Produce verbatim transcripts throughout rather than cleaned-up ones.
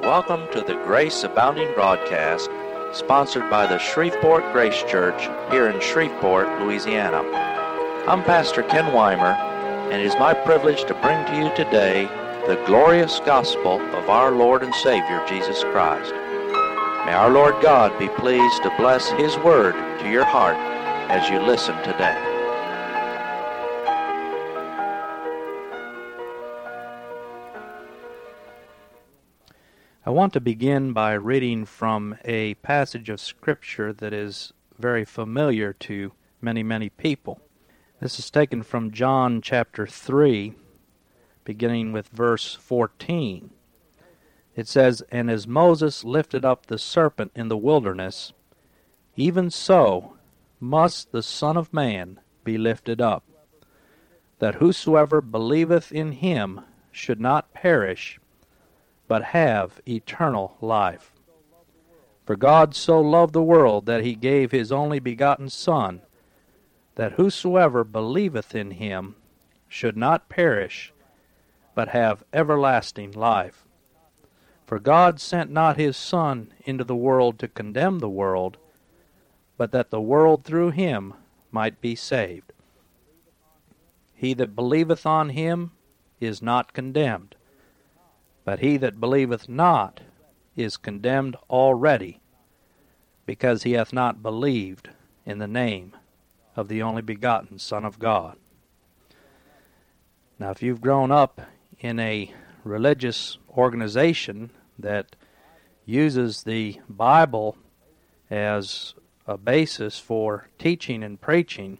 Welcome to the Grace Abounding broadcast, sponsored by the Shreveport Grace Church here in Shreveport, Louisiana. I'm Pastor Ken Weimer, and it is my privilege to bring to you today the glorious gospel of our Lord and Savior, Jesus Christ. May our Lord God be pleased to bless His word to your heart as you listen today. I want to begin by reading from a passage of Scripture that is very familiar to many, many people. This is taken from John chapter three, beginning with verse fourteen. It says, "And as Moses lifted up the serpent in the wilderness, even so must the Son of Man be lifted up, that whosoever believeth in him should not perish, but have eternal life. For God so loved the world that he gave his only begotten Son, that whosoever believeth in him should not perish, but have everlasting life. For God sent not his Son into the world to condemn the world, but that the world through him might be saved. He that believeth on him is not condemned, but he that believeth not is condemned already, because he hath not believed in the name of the only begotten Son of God." Now, if you've grown up in a religious organization that uses the Bible as a basis for teaching and preaching,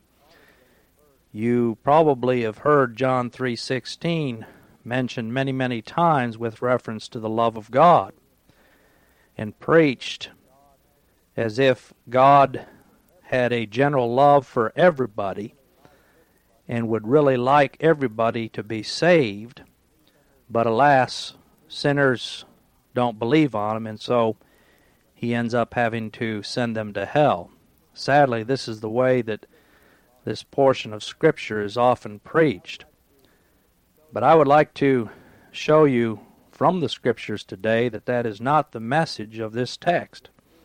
you probably have heard John three sixteen mentioned many, many times with reference to the love of God, and preached as if God had a general love for everybody and would really like everybody to be saved, but alas, sinners don't believe on him, and so he ends up having to send them to hell. Sadly, this is the way that this portion of Scripture is often preached. But I would like to show you from the Scriptures today that that is not the message of this text.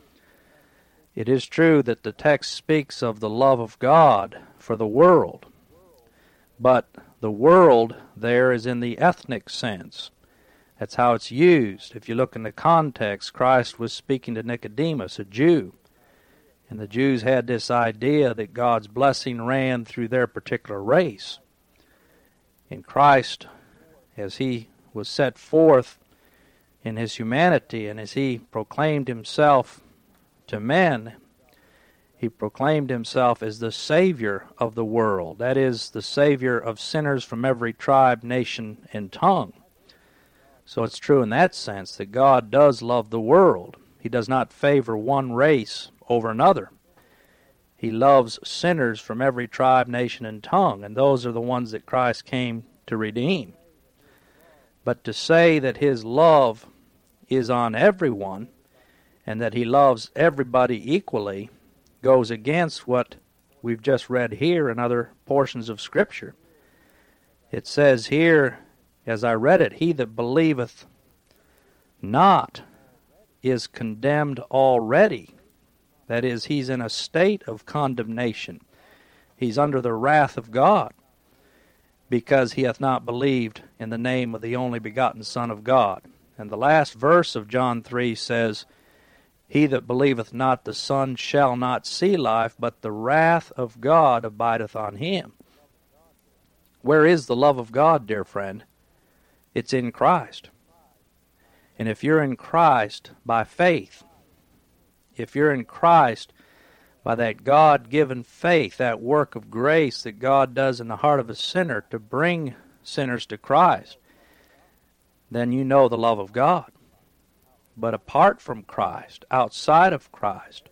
It is true that the text speaks of the love of God for the world, but the world there is in the ethnic sense. That's how it's used. If you look in the context, Christ was speaking to Nicodemus, a Jew, and the Jews had this idea that God's blessing ran through their particular race. In Christ, as he was set forth in his humanity and as he proclaimed himself to men, he proclaimed himself as the Savior of the world. That is, the Savior of sinners from every tribe, nation, and tongue. So it's true in that sense that God does love the world. He does not favor one race over another. He loves sinners from every tribe, nation, and tongue, and those are the ones that Christ came to redeem. But to say that his love is on everyone, and that he loves everybody equally, goes against what we've just read here in other portions of Scripture. It says here, as I read it, "He that believeth not is condemned already." That is, he's in a state of condemnation. He's under the wrath of God, because he hath not believed in the name of the only begotten Son of God. And the last verse of John three says, "He that believeth not the Son shall not see life, but the wrath of God abideth on him." Where is the love of God, dear friend? It's in Christ. And if you're in Christ by faith, if you're in Christ by that God-given faith, that work of grace that God does in the heart of a sinner to bring sinners to Christ, then you know the love of God. But apart from Christ, outside of Christ,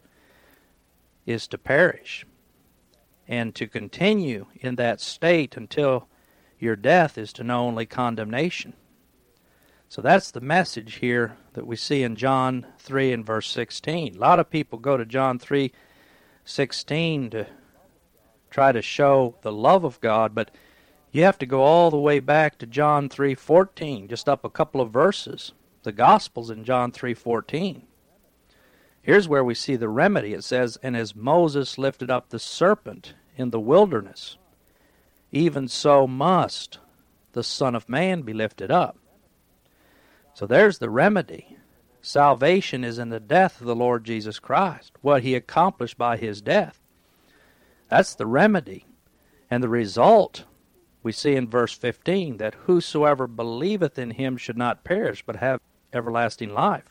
is to perish. And to continue in that state until your death is to know only condemnation. So that's the message here that we see in John three and verse sixteen. A lot of people go to John three sixteen to try to show the love of God, but you have to go all the way back to John three fourteen, just up a couple of verses, the Gospels in John three fourteen. Here's where we see the remedy. It says, "And as Moses lifted up the serpent in the wilderness, even so must the Son of Man be lifted up." So there's the remedy. Salvation is in the death of the Lord Jesus Christ, what he accomplished by his death. That's the remedy. And the result we see in verse fifteen, that whosoever believeth in him should not perish, but have everlasting life.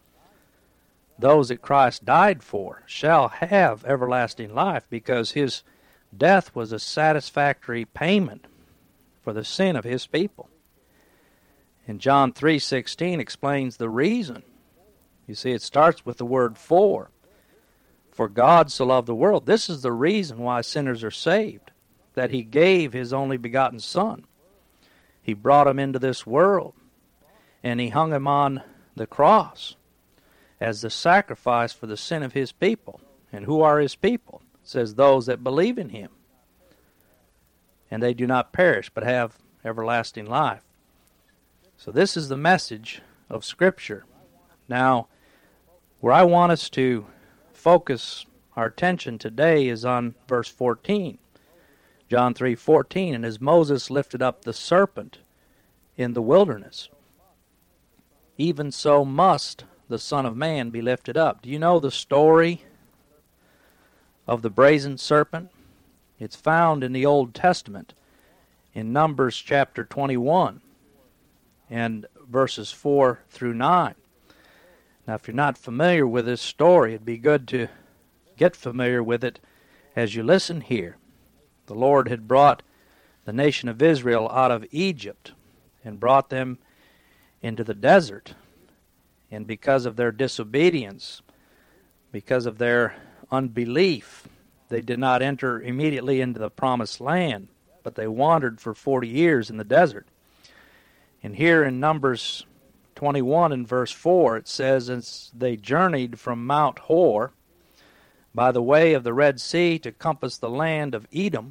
Those that Christ died for shall have everlasting life, because his death was a satisfactory payment for the sin of his people. And John three sixteen explains the reason. You see, it starts with the word "for." For God so loved the world. This is the reason why sinners are saved, that he gave his only begotten Son. He brought him into this world, and he hung him on the cross as the sacrifice for the sin of his people. And who are his people? It says, those that believe in him. And they do not perish, but have everlasting life. So this is the message of Scripture. Now, where I want us to focus our attention today is on verse fourteen. John three fourteen, "And as Moses lifted up the serpent in the wilderness, even so must the Son of Man be lifted up." Do you know the story of the brazen serpent? It's found in the Old Testament in Numbers chapter twenty-one and verses four through nine. Now, if you're not familiar with this story, it'd be good to get familiar with it as you listen here. The Lord had brought the nation of Israel out of Egypt and brought them into the desert. And because of their disobedience, because of their unbelief, they did not enter immediately into the promised land, but they wandered for forty years in the desert. And here in Numbers twenty-one and verse four, it says, "As they journeyed from Mount Hor by the way of the Red Sea to compass the land of Edom,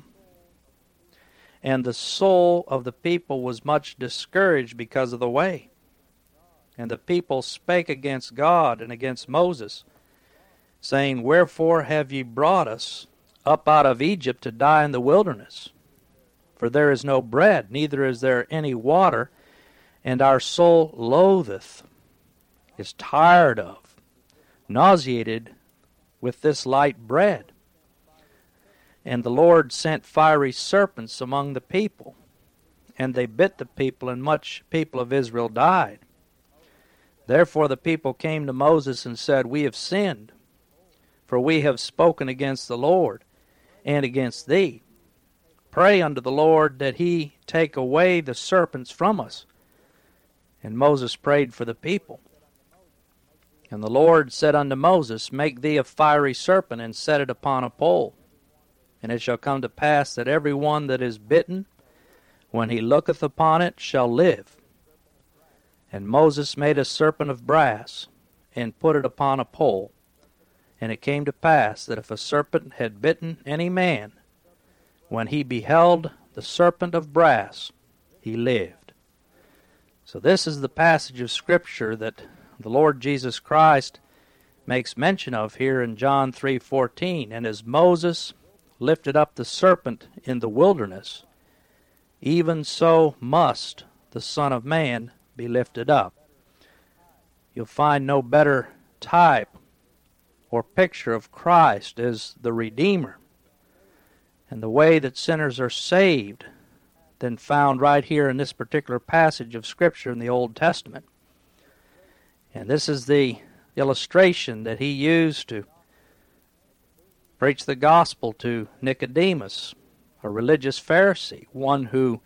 and the soul of the people was much discouraged because of the way. And the people spake against God and against Moses, saying, Wherefore have ye brought us up out of Egypt to die in the wilderness? For there is no bread, neither is there any water, and our soul loatheth," is tired of, nauseated with this light bread. "And the Lord sent fiery serpents among the people, and they bit the people, and much people of Israel died. Therefore the people came to Moses and said, We have sinned, for we have spoken against the Lord and against thee. Pray unto the Lord that he take away the serpents from us. And Moses prayed for the people. And the Lord said unto Moses, Make thee a fiery serpent, and set it upon a pole. And it shall come to pass that every one that is bitten, when he looketh upon it, shall live. And Moses made a serpent of brass, and put it upon a pole. And it came to pass that if a serpent had bitten any man, when he beheld the serpent of brass, he lived." So this is the passage of Scripture that the Lord Jesus Christ makes mention of here in John three fourteen. "And as Moses lifted up the serpent in the wilderness, even so must the Son of Man be lifted up." You'll find no better type or picture of Christ as the Redeemer and the way that sinners are saved than found right here in this particular passage of Scripture in the Old Testament. And this is the illustration that he used to preach the gospel to Nicodemus, a religious Pharisee, one who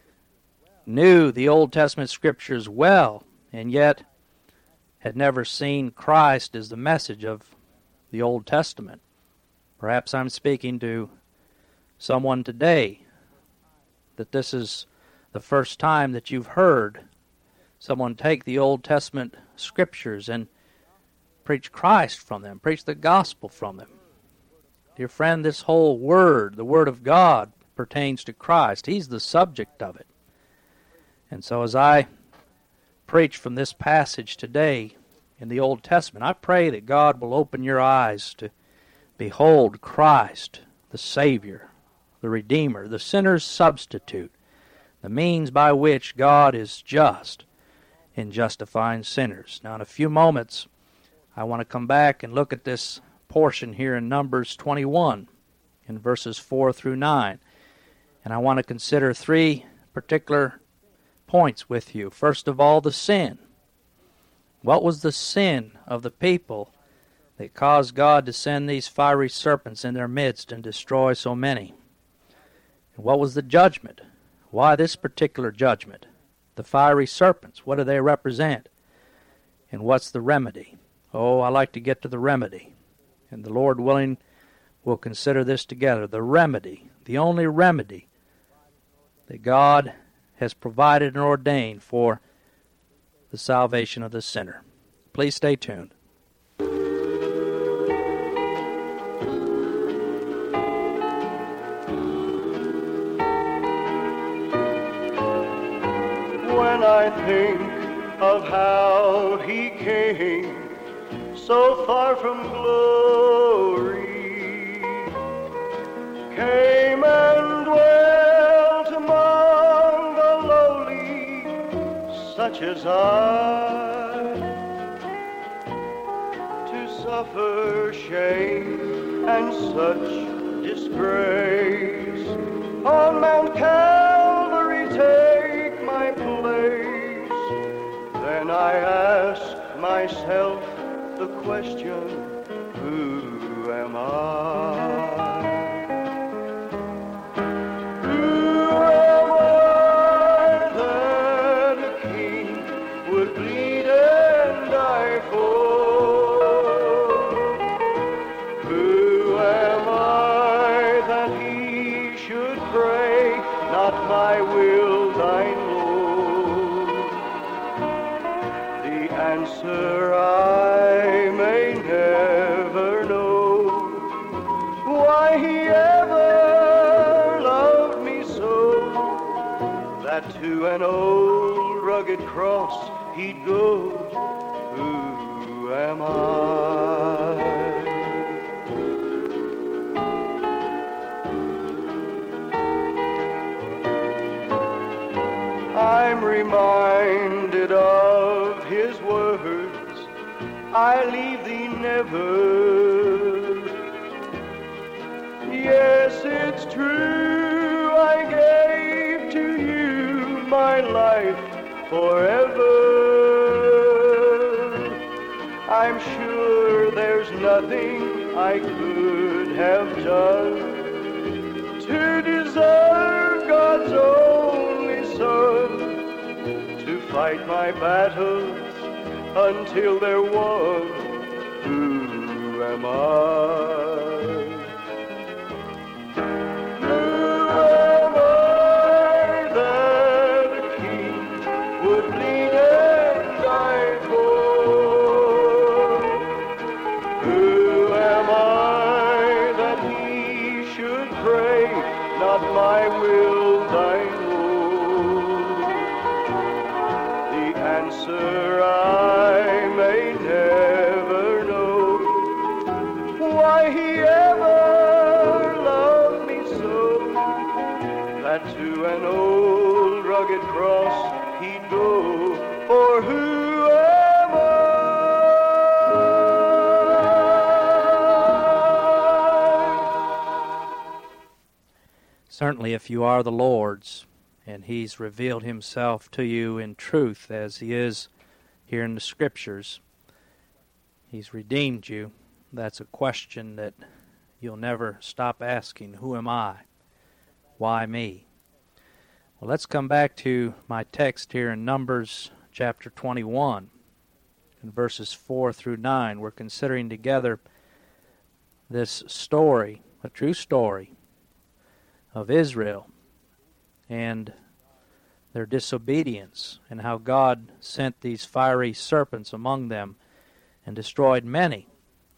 knew the Old Testament Scriptures well, and yet had never seen Christ as the message of the Old Testament. Perhaps I'm speaking to someone today that this is the first time that you've heard someone take the Old Testament Scriptures and preach Christ from them, preach the gospel from them. Dear friend, this whole Word, the Word of God, pertains to Christ. He's the subject of it. And so as I preach from this passage today in the Old Testament. I pray that God will open your eyes to behold Christ, the Savior, the Redeemer, the sinner's substitute, the means by which God is just in justifying sinners. Now, in a few moments, I want to come back and look at this portion here in Numbers twenty-one, in verses four through nine. And I want to consider three particular points with you. First of all, the sin. What was the sin of the people that caused God to send these fiery serpents in their midst and destroy so many? And what was the judgment? Why this particular judgment? The fiery serpents, what do they represent? And what's the remedy? Oh, I like to get to the remedy. And the Lord willing, we'll consider this together. The remedy, the only remedy that God has provided and ordained for the salvation of the sinner. Please stay tuned. When I think of how he came so far from glory, came and dwelt among the lowly, such as I, to suffer shame and such disgrace, on Mount Calvary take my place. Then I ask myself the question, who am I? Who am I that a king would bleed and die for? Who am I that he should pray, not my will, thine Lord? The answer I may never know, why he ever loved me so, that to an old rugged cross he'd go. Who am I? I'm reminded of his words, I leave thee never. Yes, it's true, I gave to you my life forever. I'm sure there's nothing I could have done to deserve God's only Son to fight my battles until there was. Who am I? Who am I that a king would bleed and die for? Who am I that he should pray, not my will, thine Lord? The answer I may never know, why he ever loved me so, that to an old rugged cross he'd go. For who am I? Certainly, if you are the Lord's, and he's revealed himself to you in truth as he is here in the Scriptures, he's redeemed you, that's a question that you'll never stop asking. Who am I? Why me? Well, let's come back to my text here in Numbers chapter twenty-one, in verses four through nine. We're considering together this story, a true story, of Israel and their disobedience, and how God sent these fiery serpents among them and destroyed many.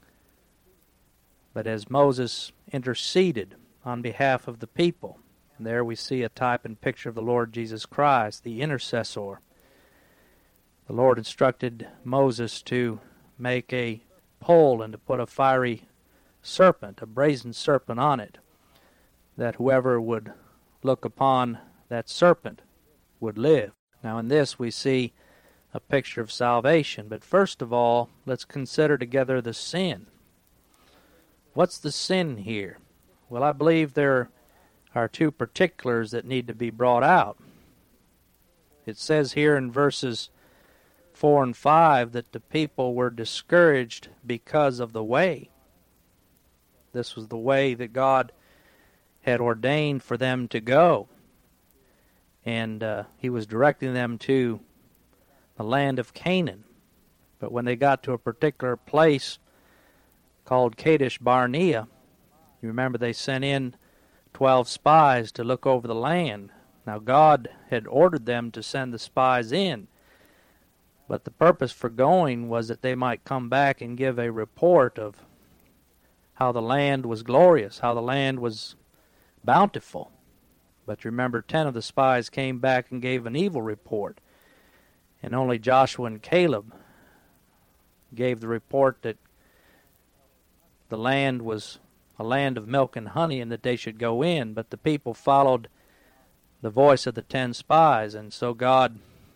But as Moses interceded on behalf of the people, and there we see a type and picture of the Lord Jesus Christ, the intercessor, The Lord instructed Moses to make a pole and to put a fiery serpent, a brazen serpent on it, that whoever would look upon that serpent would live. Now in this we see a picture of salvation, but first of all, let's consider together the sin. What's the sin here? Well, I believe there are two particulars that need to be brought out. It says here in verses four and five that the people were discouraged because of the way. This was the way that God had ordained for them to go. And uh, he was directing them to the land of Canaan. But when they got to a particular place called Kadesh Barnea, you remember they sent in twelve spies to look over the land. Now God had ordered them to send the spies in, but the purpose for going was that they might come back and give a report of how the land was glorious, how the land was bountiful. But remember, ten of the spies came back and gave an evil report, and only Joshua and Caleb gave the report that the land was a land of milk and honey and that they should go in. But the people followed the voice of the ten spies, and so God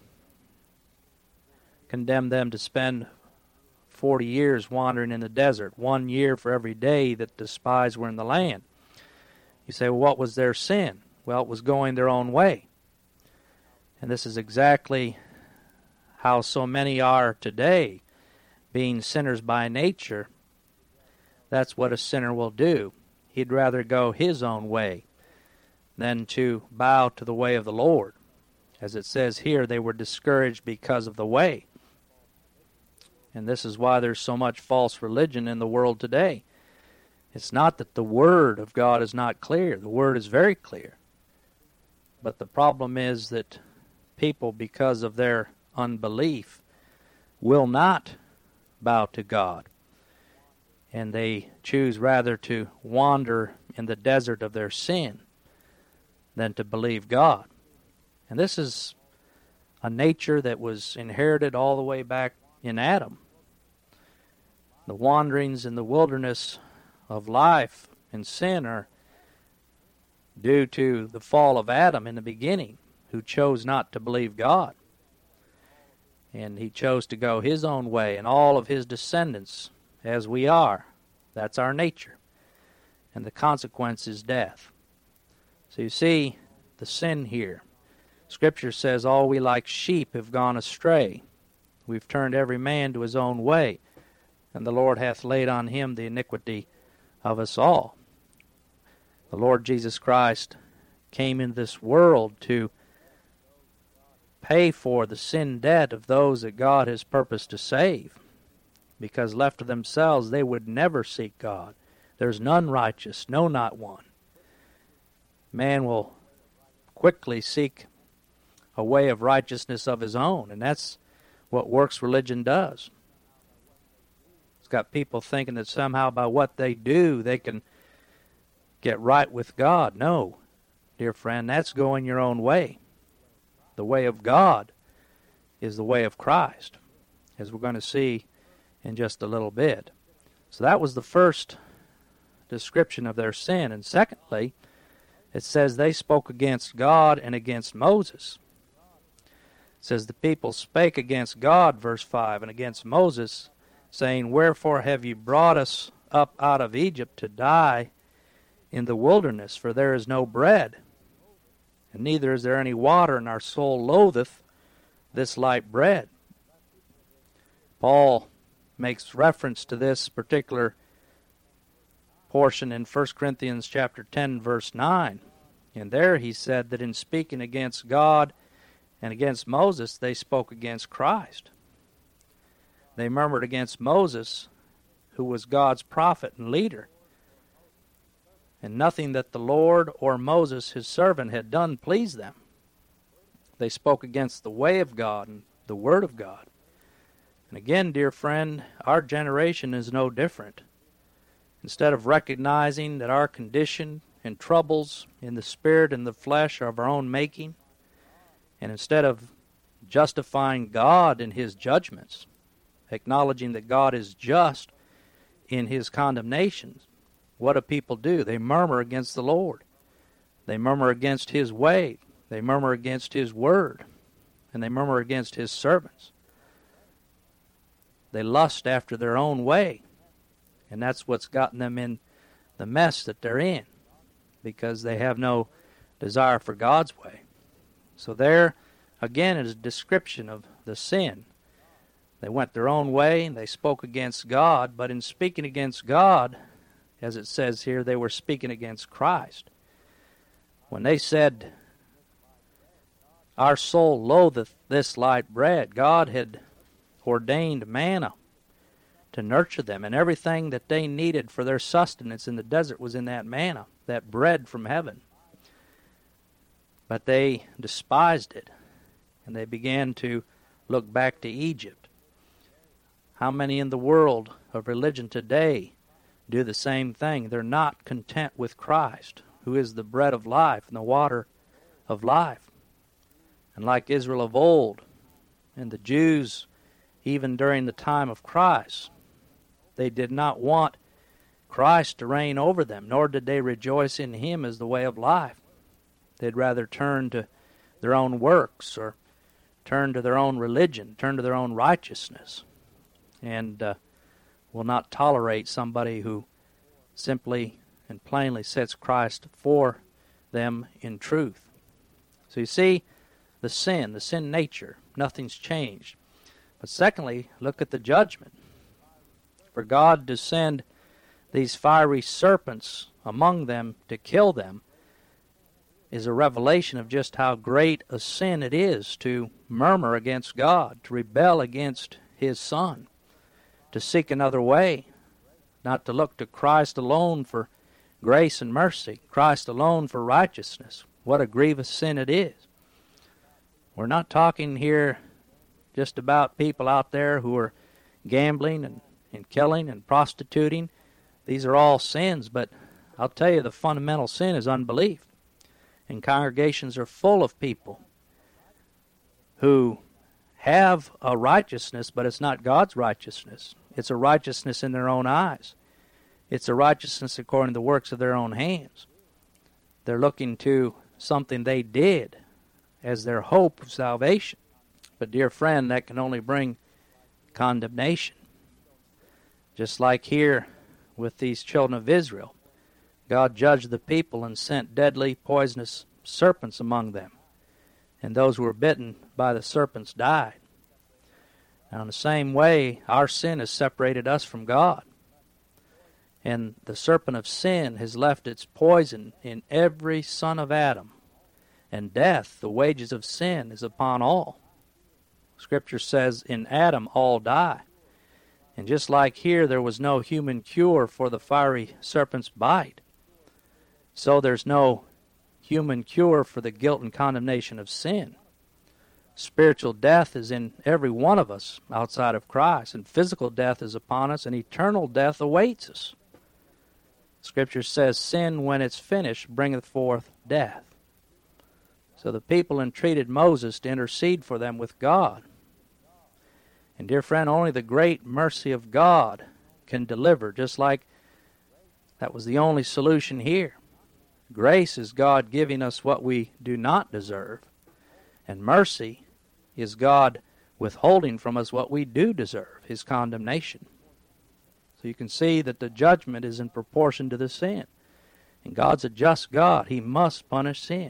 condemned them to spend forty years wandering in the desert, one year for every day that the spies were in the land. You say, well, what was their sin? Well, it was going their own way. And this is exactly how so many are today, being sinners by nature. That's what a sinner will do. He'd rather go his own way than to bow to the way of the Lord. As it says here, they were discouraged because of the way. And this is why there's so much false religion in the world today. It's not that the Word of God is not clear. The Word is very clear. But the problem is that people, because of their unbelief, will not bow to God. And they choose rather to wander in the desert of their sin than to believe God. And this is a nature that was inherited all the way back in Adam. The wanderings in the wilderness of life and sin are due to the fall of Adam in the beginning, who chose not to believe God. And he chose to go his own way, and all of his descendants, as we are. That's our nature. And the consequence is death. So you see the sin here. Scripture says, all we like sheep have gone astray. We've turned every man to his own way, and the Lord hath laid on him the iniquity of us all. The Lord Jesus Christ came in this world to pay for the sin debt of those that God has purposed to save, because left to themselves they would never seek God. There's none righteous, no, not one. Man will quickly seek a way of righteousness of his own, and that's what works religion does. It's got people thinking that somehow by what they do they can get right with God. No, dear friend, that's going your own way. The way of God is the way of Christ, as we're going to see in just a little bit. So that was the first description of their sin. And secondly, it says they spoke against God and against Moses. It says the people spake against God, verse five, and against Moses, saying, wherefore have you brought us up out of Egypt to die in the wilderness? For there is no bread, and neither is there any water, and our soul loatheth this light bread. Paul makes reference to this particular portion in First Corinthians chapter ten, verse nine. And there he said that in speaking against God and against Moses, they spoke against Christ. They murmured against Moses, who was God's prophet and leader. And nothing that the Lord or Moses, his servant, had done pleased them. They spoke against the way of God and the Word of God. And again, dear friend, our generation is no different. Instead of recognizing that our condition and troubles in the spirit and the flesh are of our own making, and instead of justifying God in his judgments, acknowledging that God is just in his condemnations, what do people do? They murmur against the Lord. They murmur against his way. They murmur against his word. And they murmur against his servants. They lust after their own way. And that's what's gotten them in the mess that they're in, because they have no desire for God's way. So there, again, is a description of the sin. They went their own way, and they spoke against God, but in speaking against God, as it says here, they were speaking against Christ. When they said, "Our soul loatheth this light bread," God had ordained manna to nurture them, and everything that they needed for their sustenance in the desert was in that manna, that bread from heaven. But they despised it, and they began to look back to Egypt. How many in the world of religion today do the same thing? They're not content with Christ, who is the bread of life and the water of life. And like Israel of old, and the Jews even during the time of Christ, they did not want Christ to reign over them, nor did they rejoice in him as the way of life. They'd rather turn to their own works, or turn to their own religion, turn to their own righteousness, and uh, will not tolerate somebody who simply and plainly sets Christ for them in truth. So you see, the sin, the sin nature, nothing's changed. But secondly, look at the judgment. For God to send these fiery serpents among them to kill them is a revelation of just how great a sin it is to murmur against God, to rebel against his Son, to seek another way, not to look to Christ alone for grace and mercy, Christ alone for righteousness. What a grievous sin it is. We're not talking here just about people out there who are gambling and, and killing and prostituting. These are all sins, but I'll tell you the fundamental sin is unbelief. And congregations are full of people who have a righteousness, but it's not God's righteousness. It's a righteousness in their own eyes. It's a righteousness according to the works of their own hands. They're looking to something they did as their hope of salvation. But dear friend, that can only bring condemnation. Just like here with these children of Israel, God judged the people and sent deadly, poisonous serpents among them. And those who were bitten by the serpents died. And in the same way, our sin has separated us from God. And the serpent of sin has left its poison in every son of Adam. And death, the wages of sin, is upon all. Scripture says, in Adam all die. And just like here, there was no human cure for the fiery serpent's bite, so there's no human cure for the guilt and condemnation of sin. Spiritual death is in every one of us outside of Christ, and physical death is upon us, and eternal death awaits us. Scripture says, sin, when it's finished, bringeth forth death. So the people entreated Moses to intercede for them with God. And dear friend, only the great mercy of God can deliver, just like that was the only solution here. Grace is God giving us what we do not deserve, and mercy is God withholding from us what we do deserve, his condemnation. So you can see that the judgment is in proportion to the sin. And God's a just God. He must punish sin.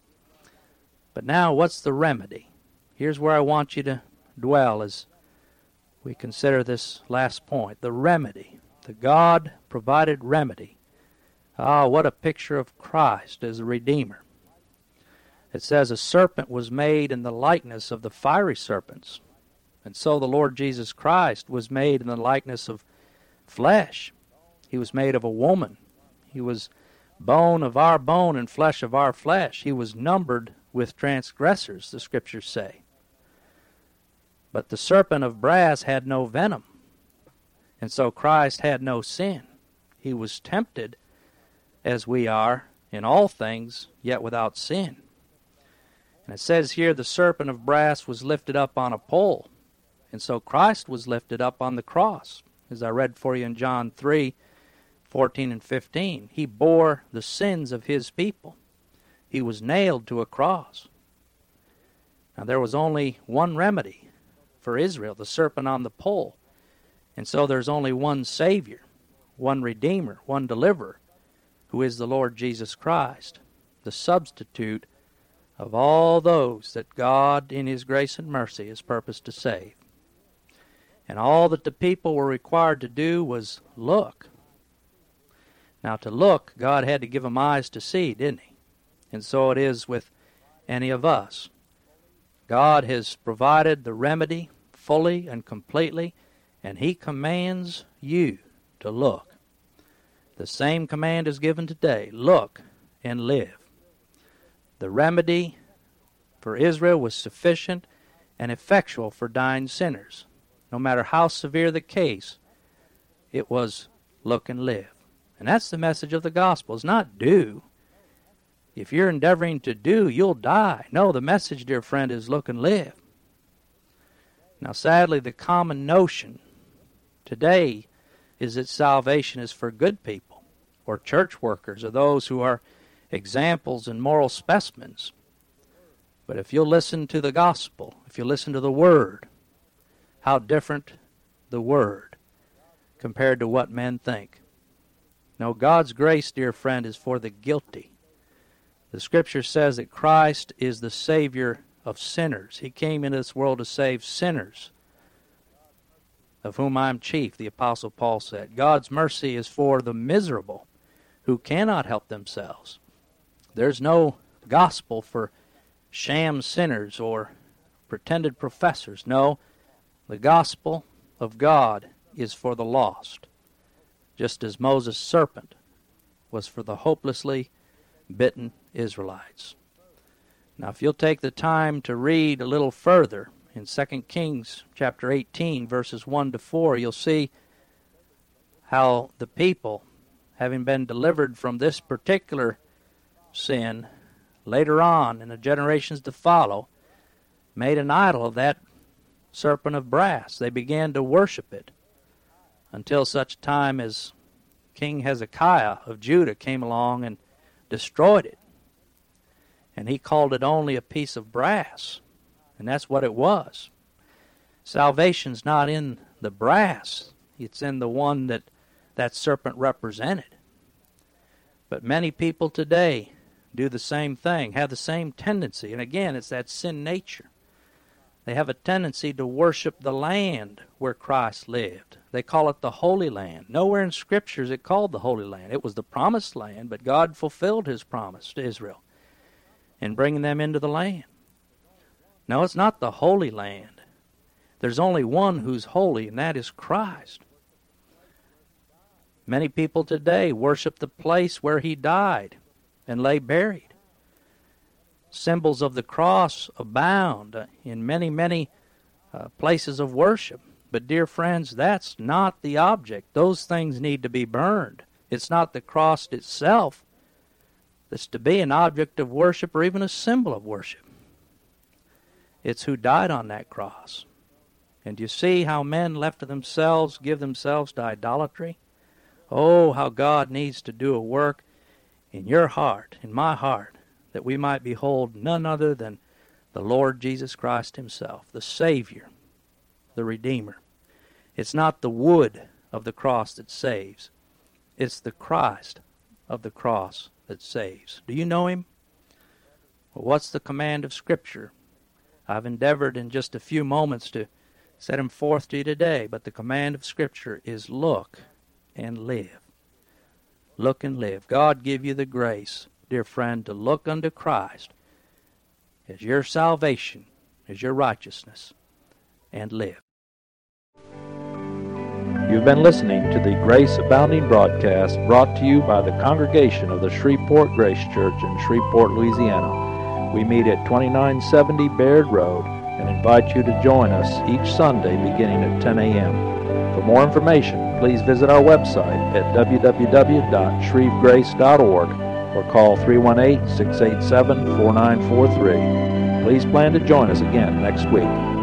But now, what's the remedy? Here's where I want you to dwell as we consider this last point. The remedy, the God-provided remedy. Ah, what a picture of Christ as a Redeemer. It says, a serpent was made in the likeness of the fiery serpents. And so the Lord Jesus Christ was made in the likeness of flesh. He was made of a woman. He was bone of our bone and flesh of our flesh. He was numbered with transgressors, the Scriptures say. But the serpent of brass had no venom. And so Christ had no sin. He was tempted as we are in all things, yet without sin. And it says here the serpent of brass was lifted up on a pole. And so Christ was lifted up on the cross, as I read for you in John three, fourteen and fifteen. He bore the sins of his people. He was nailed to a cross. Now there was only one remedy for Israel, the serpent on the pole. And so there's only one Savior, one Redeemer, one Deliverer, who is the Lord Jesus Christ, the substitute of all those that God in his grace and mercy has purposed to save. And all that the people were required to do was look. Now to look, God had to give them eyes to see, didn't he? And so it is with any of us. God has provided the remedy fully and completely, and he commands you to look. The same command is given today. Look and live. The remedy for Israel was sufficient and effectual for dying sinners. No matter how severe the case, it was look and live. And that's the message of the gospel. It's not do. If you're endeavoring to do, you'll die. No, the message, dear friend, is look and live. Now, sadly, the common notion today is that salvation is for good people, or church workers, or those who are examples and moral specimens. But if you'll listen to the gospel, if you listen to the Word, how different the Word compared to what men think. No, God's grace, dear friend, is for the guilty. The Scripture says that Christ is the Savior of sinners. He came into this world to save sinners, of whom I am chief, the Apostle Paul said. God's mercy is for the miserable who cannot help themselves. There's no gospel for sham sinners or pretended professors. No, the gospel of God is for the lost, just as Moses' serpent was for the hopelessly bitten Israelites. Now, if you'll take the time to read a little further in Second Kings chapter eighteen, verses one to four, you'll see how the people, having been delivered from this particular sin, later on in the generations to follow, made an idol of that serpent of brass. They began to worship it until such time as King Hezekiah of Judah came along and destroyed it. And he called it only a piece of brass. And that's what it was. Salvation's not in the brass. It's in the one that that serpent represented. But many people today do the same thing, have the same tendency. And again, it's that sin nature. They have a tendency to worship the land where Christ lived. They call it the Holy Land. Nowhere in Scripture is it called the Holy Land. It was the Promised Land, but God fulfilled his promise to Israel in bringing them into the land. No, it's not the Holy Land. There's only one who's holy, and that is Christ. Many people today worship the place where he died and lay buried. Symbols of the cross abound in many, many uh, places of worship. But dear friends, that's not the object. Those things need to be burned. It's not the cross itself that's to be an object of worship or even a symbol of worship. It's who died on that cross. And do you see how men left to themselves give themselves to idolatry? Oh, how God needs to do a work in your heart, in my heart, that we might behold none other than the Lord Jesus Christ himself, the Savior, the Redeemer. It's not the wood of the cross that saves. It's the Christ of the cross that saves. Do you know him? Well, what's the command of Scripture? I've endeavored in just a few moments to set him forth to you today, but the command of Scripture is look and live. Look and live. God give you the grace, dear friend, to look unto Christ as your salvation, as your righteousness, and live. You've been listening to the Grace Abounding broadcast brought to you by the congregation of the Shreveport Grace Church in Shreveport, Louisiana. We meet at twenty-nine seventy Baird Road and invite you to join us each Sunday beginning at ten a.m. For more information, please visit our website at w w w dot shreve grace dot org or call three one eight, six eight seven, four nine four three. Please plan to join us again next week.